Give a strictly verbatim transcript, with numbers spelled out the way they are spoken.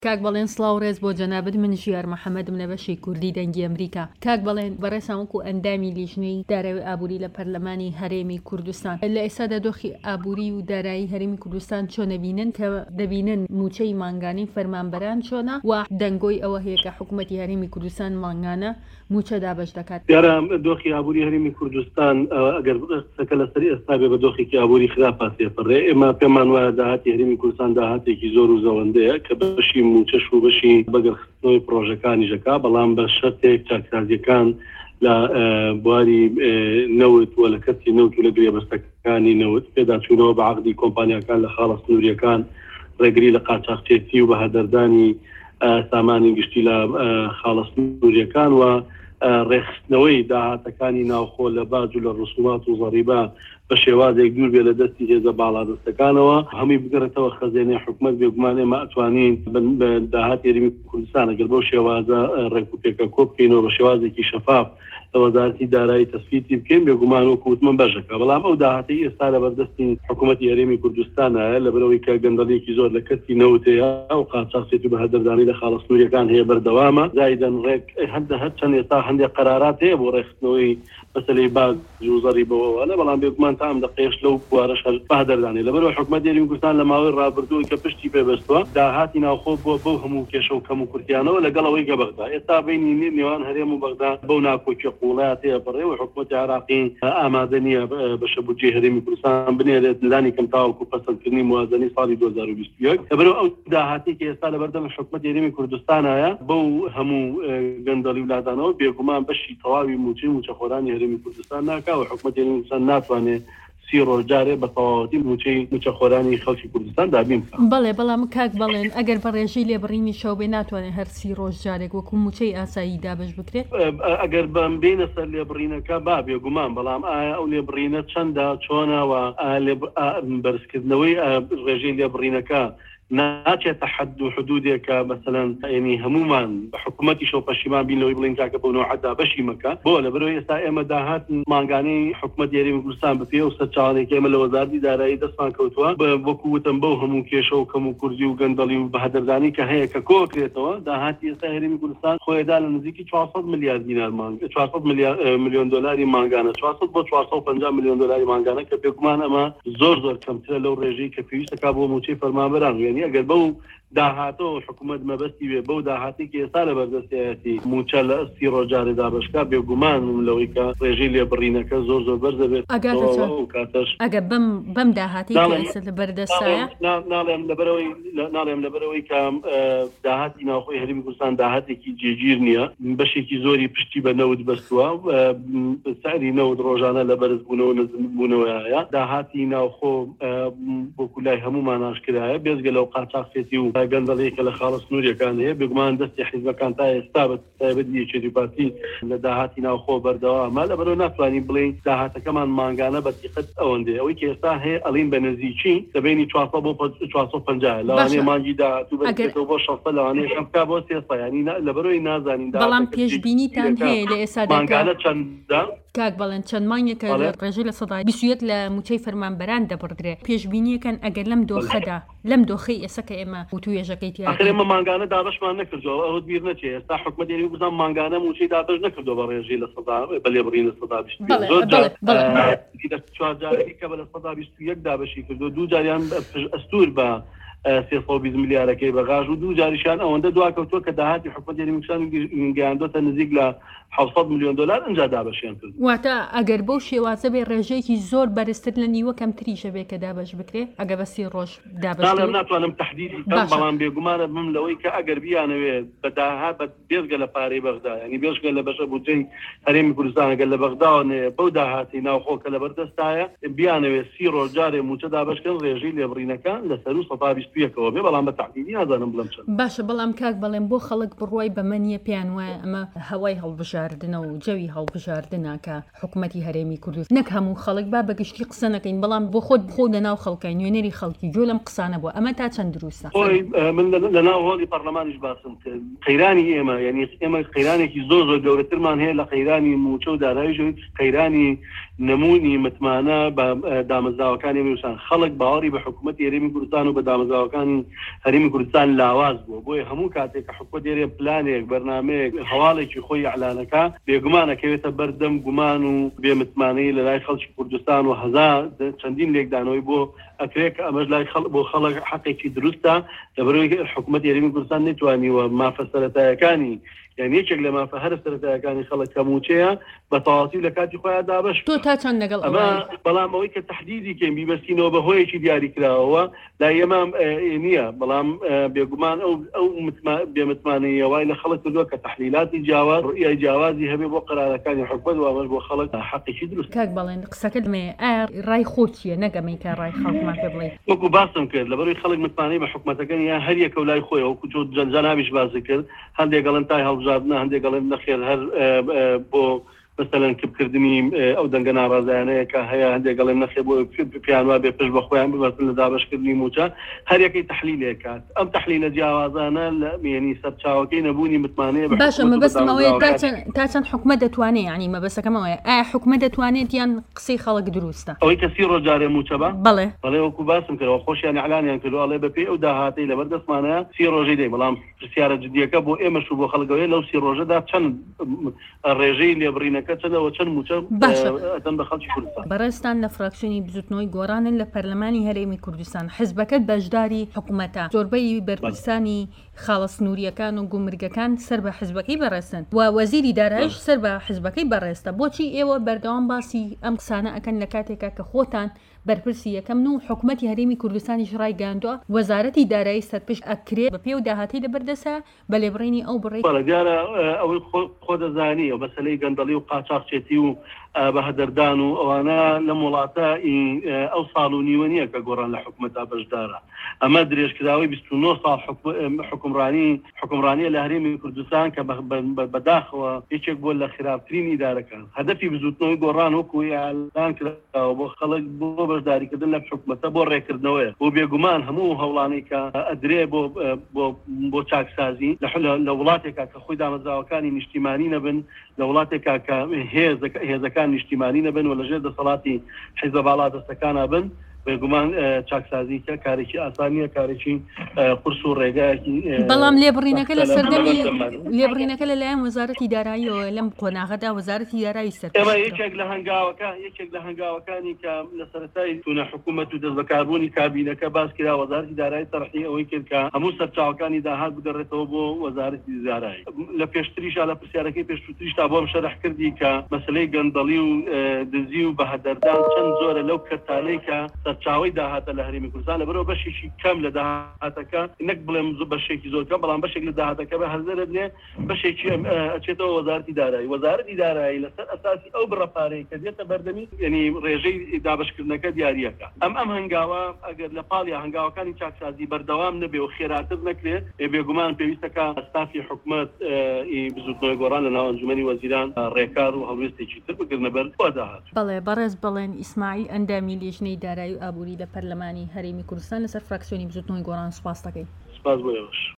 کاک بەڵێن سڵاو ڕێز بۆ جەنابەت من ژیار محەممەدم لە بەشی کوردی دەنگی ئەمریکا. کاک بەڵێن بەڕێساموەکو ئەندامی لیژنەی دارەوەی ئابووری لە پەرلەمانی هەرێمی کوردستان لە ئێستادا دۆخی ئابووری و دارایی هەرێمی کوردستان چۆنە بینن کە دەبینن موچەی مانگانی فەرمانبەران چۆنە و دەنگۆی ئەوە هەیە کە حکوومەتی هەرێمی کوردستان مانگانە موچە دابەش دەکات. دیارە دۆخی ئابووری هەرێمی کوردستان ئەگەر قسەکە لەسەری ئێستا بێ بە دۆخێکی ئابووری خراپە سێپەڕێ ئێمە پێمان وایە داهاتی هەرێمی کوردستان داهاتێکی زۆر و زەوەندەیە کە بەشی موچەش و بەشی بەگەرخستنەوەی پرۆژەکانی ژەکا بەڵام بە شەرتێک چاکسازیەکان لە بواری نەوت و لە کەسی نەوت و لە گرێبەستەکانی نەوت پێداچوونەوە بە عەقدی کۆمپانیاکان لە خاڵە سنووریەکان ڕێگری لە قاچاقچێتی و بە هەدەردانی سامانی گشتی لە خاڵە سنووریەکان و ڕێخستنەوەی داهاتەکانی ناوخۆ لە باج و لە ڕسومات و زەریبە بە شێوازێک دوور بێ لە دەستی هێزە باڵادەستەکانەوە هەمی بگەڕێتەوە خەزێنەی حکومەت بێگومان ئێمە ئەتوانین بە داهاتی هەرێمی کوردستان ئەگەر بەو شێوازە ڕێکوپێکە کۆ بکەینەوە بە شێوازێکی شەفاف لە وەزارەتی دارایی تەسبیتی بکەین بێگومان وەکو وتمە بەشەکە بەڵام ئەو داهاتی ئێستا لەبەردەستی حکوومەتی هەرێمی کوردستانە لەبەرەوەی کە گەندەڵێکی زۆر لە کەسی نەوتەیە ئەو قاچاقچێتی و بە هەدەردانی لە خاڵە سنووریەکان هەیە بەردەوامە زایدەن ڕێک هەندە هەر چەند ئێستا هەندێک قەرارات هەیە بۆ ڕێخستنەوەی مەسەلەی باج و زەریبەوە لە بەڵام بێگومان تا ئەم دقەیەش لەو بوارەش هەر بە هەدەردانی لەبەرەوەی حکوومەتی هەرێمی کوردستان لە ماوەی ڕابردووی کە پشتی پێبەستووە داهاتی ناوخۆ بۆ بەو هەموو کێشە و کەم و کورتیانەوە لەگەڵ ئەوەی کە بەغدا ئێستا بینی نێوان هەرێم و بەغدا بەو ناکۆکی قوڵایەت هەیە بەڕێ و حکوومەتی عێراقی ئامادە نییە بە شەبودجەی هەرێمی کوردستان بنێرێت لانی کەم تاوەکو پەسەندکردنی موازنەی ساڵی دوو هەزار و بیست و یەک لەبەرەوە ئەو داهاتی کە ئێستا لەبەردەم حکوومەتی هەرێمی کوردستانایە بەو هەموو گەندەڵی ولادانەوە بێگومان بەشی تەواوی موچەی موچەخۆرانی هەرێمی کوردستان ناکا و حکوومەتی هەرێمی کوردستان ناتوانێت سی ڕۆژ جارێ بە تەواوەتی موچەی موچەخۆرانی خەڵکی کوردستان دابین. بەڵێ بەڵام کاک بەڵێن ئەگەر بە ڕێژەی لێبڕینی شەو بێ ناتوانێت هەر سی ڕۆژ جارێک وەکو موچەی ئاسایی دابش بکرێت ئەگەر بم بینە سەر لێبڕینەکە با بێگومان بەڵام ئایا ئەو لێبڕینە چەندە چۆنەوە بەرزکردنەوەی ڕێژەی لێبڕینەکە ناچێتە حد و حدودێکە مەسەلەن یعنی هەمومان بە حکوومەتی شەو پەشیمان بین لەوەی بڵین کاکە بەو نۆحەدا بەشی مەکە بۆ لەبەرەوەی ئێستا ئێمە داهات مانگانەی حکوومەتی هەرێمی کوردستان بە پێ و سەرچاوانێکی ئێمە لە وەزارەتی دارایی دەستمان کەوتووە وەکو وتم بەو هەموو کێشە و کەم و کوردی و گەندەڵی و بە هەدەردانی کە هەیە کە کۆکرێتەوە داهاتی ئێستا هەرێمی کوردستان خۆیدا لە نزیکی چوارسەد میلیارد دینار مانگ چوارسەد میلیۆن دۆلاری مانگانە چوارسەد بۆ چوارسەد و پەنجا میلیۆن دۆلاری مانگانە کە بێگومان ئەمە زۆر زۆر کەمترە لەو ڕێژەی کە پێویستەکە بۆ موچەی فەرمانبەران یعنی ئەگەر بەو داهاتەوە حکوومەت مەبەستی بێ بەو داهاتی کە ئێستا لە بەردەستایەتی موچە لە سی ڕۆژجارێ دابشکا بێگومان لەوەی کە ڕێژەی لێبڕینەکە زۆر زۆر بەرز دەبێت ئەگەر بەم بەم داهاتی لە بەردەستایە ناڵێم لەبەرەوەی ناڵێم لەبەرەوەی کە داهاتی ناوخۆی هەرێمی کوردستان داهاتێکی جێگیر نییە بەشێکی زۆری پشتی بە نەوت بەستووە سەری نەوت ڕۆژانە لە بەرز بوونەوە نزم بوونەوەیە داهاتی ناوخۆ بۆ لای هەمومان ئاشکرایە بێزگە لەو قاچاقچێتی و گەندەڵەیەکە لە خاڵە سنووریەکان هەیە بێگومان دەستی حیزبەکان تا ئێستا بە تایبەتی یەکێتی پارتی لە داهاتی ناوخۆ بەردەوامە لەبەرەوە ناتوانین بڵێین داهاتەکەمان مانگانە بە دیقەت ئەوەندەیە ئەوەی کە ئێستا هەیە ئەڵین بە نزیکی دەبینی چوارسەد بۆ چوارسەد و پەنجا لەوانەیە مانگی داهاتوو بەرزێتەوە بۆ شەشسەد لەوانەیە کەم بکا بۆ سێسەد یعنی لەبەرەوەی نازانین بەڵام پێشبینیتان هەیە لە ئێستادا مانگانە چەندە کاک بەڵێن چەند مانگێکە ڕێژەی لە سەدای بیست و یەک لە موچەی فەرمانبەران دەبڕدرێت پێشبینیەکەن ئەگەر لەم دۆخەدا لەم دۆخەی ئێستا کە ئێمە وتوێژەکەی تیا ئەمە مانگانە دابشمان نەکردەوە ئەوت بیر نەچێ ئێستا حکوومەتی هەرێمی کوردستان مانگانە موچەی دابش نەکردەوە بە ڕێژەی لە سەدا بە لێبڕینە سەدا بیست چوار جارێکی کە بە لە سەدا بیست و یەک دابشی کردو دوو جاریان ئەستور بە سێسەد و بیست میلیارەکەی بەغاژ و دوو جاریشان ئەوەندە دواکەوتووە کە داهاتی حکوومەتی هەرێمی کوردستان گەیاندۆتە نزیک لە حەوت سەد میلیۆن دۆلار ئەنجا دابەشیان کرد واتە ئەگەر بەو شێوازە بێ ڕێژەیەکی زۆر بەرزتر لە نیوە کەمتریشە بێ کە دابش بکرێت ئەگە بە سی ڕۆژ دابش ناتوانم تەحدیدی بەڵام بێگومانە بم لەوەی کە ئەگەر بیانەوێت بە داهات بە بێزگە لە پارەی بەغدا ینی بێژگە لە بەشە بودجەی هەرێمی کوردستان ئەگەر لە بەغداوانێ بەو داهاتی ناوخۆ کە لەبەردەستایە بیانەوێت سی ڕۆژ جارێ موچە دابشکەن ڕێژەی لێبڕینەکە لەسەر و سەد و بیست و یەکەوە بێ بەڵام بە تەحدیدی نازانم بڵم چەند باشە بەڵام کاک بەڵێن بۆ خەڵک بڕوای بەمەنیە پێیان وایە ئەمە هەوای هەڵبژاردنە و جەوی هەڵبژاردنە کە حکوومەتی هەرێمی کوردستان نەک هەموو خەڵک با بەگشتی قسە نەکەین بەڵام بۆ خۆت بخۆ لەناو خەڵکای نوێنەری خەڵکی جۆ لەم قسانە بووە ئەمە تا چەند دروستە من لەناو هۆڵی پەرلەمانیش باسم کرد قەیرانی ئێمە یعنی ئێمە قەیرانێکی زۆر زۆر گەورەترمان هەیە لە قەیرانی موچە و داراییژەوەی قەیرانی نمونی متمانە بە دامەزراوەکانی وسان خەڵک باوەڕی بە حکوومەتی هەرێمی کوردستان و بە دامەزراوە دامەزراوەکانی هەرێمی کوردستان لاواز بوو بۆیە هەموو کاتێک کە حکومەت دێرێ پلانێک بەرنامەیەک هەواڵێکی خۆی ئەعلانەکە بێگومانەکەوێتە بەردەم گومان و بێمتمانەی لە لای خەڵکی کوردستان و هەزار چەندین لێکدانەوەی بۆ ئەکرێت کە ئەمەش لای خەڵک بۆ خەڵک حەقێکی دروستە لەبەرەوەی حکومەت هەرێمی کوردستان نتوانیوە مافە سەرەتایەکانی یعنی یەکێک لە مافە هەرە سەرەتایەکانی خەڵک کەموچەیە بە تەواوی لە کاتی خۆیان دابەش تۆ تا چەند لەگەڵ ئەمە بەڵام ئەوەی کە تەحدیدی کەین بیبەستینەوە بە هۆیەکی دیاری کراوەوە لا ئێمە نییە بەڵام بێگومان ئەو ئەو بێمتمانەیە وای لە خەڵک کردووە کە تەحلیلاتی جیاواز ڕوئیای جیاوازی هەبێ بۆ قەرارەکانی حکومەت و ئەمەش بۆ خەڵک حەقێکی دروست کاک بەڵێن قسەکەت مێ ئایا ڕای خۆت چییە نەگەمەی کە ڕای خەڵکمان پێ بڵێ وەکو باسم کرد لەبەرەوەی خەڵک متمانەی بە حکومەتەکەن یان هەر یەکە و لای خۆی وەکو جەنجاناویش باسی کرد هەندێک گەڵن تای هەڵبژاردنە هەندێک گەڵن نەخێر هەر بۆ مثلا کبکردنی ئەو دەنگە ناڕازانەیە کە هەیە هەندێک گەڵێن نەخێ بۆ پیانوا بێ پشت بە خۆیان ببەستن لە دابەشکردنی موچە هەر یەکەی تەحلیلێک کات ئەم تەحلیلە جیاوازانە لە مێنی سەرچاوەکەی نەبوونی متمانەیە باشە مەبەستمەوەیە تا چەند حکومەت دەتوانێت یعنی مەبەستەکەمەوەیە ئایا حکومەت دەتوانێت یان قسەی خەڵک دروستە ئەوەی کەسی ڕۆژارێ موچە بە بەڵێ بەڵێ وەکو باسم کردەوە خۆشیان ئەعلانیان کردو ئەڵێ بەپێی ئەو داهاتەی لەبەر دەستمانەیە سی ڕۆژەی دەی بەڵام پرسیارە جدیەکە بۆ ئێمەش و بۆ خەڵکەوەی لەو سی ڕۆژەدا چەند ڕێژەی لێبڕینەکە چەندەوە چەند بەڕێستان لە فراکسیۆنی بزوتنەوەی گۆڕانن لە پەرلەمانی هەرێمی کوردستان حزبەکەت بەشداری حکوومەتە زۆربەی بەرپرسانی خاڵەسنووریەکان و گومرگەکان سەر بە حزبەکەی بەڕێستن و وەزیری دارایش سەر بە حزبەکەی بەڕێستە بۆچی ئێوە بەردەوام باسی ئەم قسانە ئەکەن لە کاتێکا کە خۆتان بەرپرسی یەکەم و حکوومەتی هەرێمی کوردستانیش ڕای گاندووە وەزارەتی دارایی سەرپشت ئەکرێت بە پێ و داهاتی لەبەردەسا بە لێبڕینی ئەو بڕێ دیارە ئەوەی خۆ دەزانی ئەو مەسەلەی گەندەڵی و قاچاقچێتی و بە هەدەردان و ئەوانە لە وڵاتە ئەو ساڵ و نیوە نییە کە گۆڕان لە حکوومەتا بەشدارە ئەمە درێژکراوی بیست و نۆ ساڵ حکومڕانی حکومڕانیە لە هەرێمی کوردستان کە بەداخەوە یەکێک بۆ لە خراپترین ئیدارەکان هەدەفی بزوتنەوەی گۆڕان وەکوی ئەعلان کراوە بۆ خەڵک بۆ بەشداریکردن لە حکوومەتە بۆ ڕێکردنەوەیە بۆ بێگومان هەموو هەوڵانەی کە ئەدرێ بۆ بۆ چاکسازی لە وڵاتێکا کە خۆی دامەزراوەکانی نیشتیمانی نەبن لە وڵاتێکا کە هێزەکان نیشتیمانی نەبن و لەژێر دەسەڵاتی حیزب باڵا دەستەکانە بن بێگومان چاکسازی کە کارێکی ئاسانیە کارێکی قورس و ڕێگایەکی بەڵام لێبڕینەکە لە سەردەمی لێبڕینەکە لەلایەن وەزارەتی داراییەوە لەم قۆناغەدا وەزارەتی دارایی سەر ئێمە یەکێک لە هەنگاوەکە یەکێک لە هەنگاوەکانی کە لە سەرەتای تونە حکوومەت و دەست بەکاربوونی کابینەکە باس کرا وەزارەتی دارایی تەرحی ئەوەی کرد کە هەموو سەرچاوەکانی داهات بدەڕێتەوە بۆ وەزارەتی دارایی لە پێشتریشا لە پرسیارەکەی پێشووتریشتا بۆم شەرح کردی کە مەسلەی گەندەڵی و دزی و بەهەدەردان چەند زۆرە لەو کەتانەی کە سەرچاوی داهاتە لە هەرێمی کوردستان لەبەرەوە بەشێکی کەم لە داهاتەکە نەک بڵێم بەشێکی زۆر کەم بەڵام بەشێک لە داهاتەکە بە هەرزەرە بنێ بەشێکی ئەچێتەوە وەزارەتی دارایی وەزارەتی دارایی لەسەر ئەساسی ئەو بڕەپارەی کە دێتە بەردەمی یعنی ڕێژەی دابشکردنەکە دیاریەکە ئەم ئەم هەنگاوە ئەگەر لە پاڵیا هەنگاوەکانی چاکسازی بەردەوام نەبێ و خێراتر نەکرێت بێگومان پێویستەکە ئەستافی حکوومەت بزوتنەوەی گۆڕان لە ناو ئەنجومەنی وەزیران ڕێکار و هەڵوێستێکی تر بگرنە بەر خۆ داهات بەڵێ بەڕێز بڵێن ئیسماعیل ئەندامی لێژنەی دارایی و ئابووری لە پەرلەمانی هەرێمی کوردستان لەسەر فراکسیۆنی بزوتنەوەی گۆڕان سوپاس دەکەین. سپاس بۆ ئێوەش.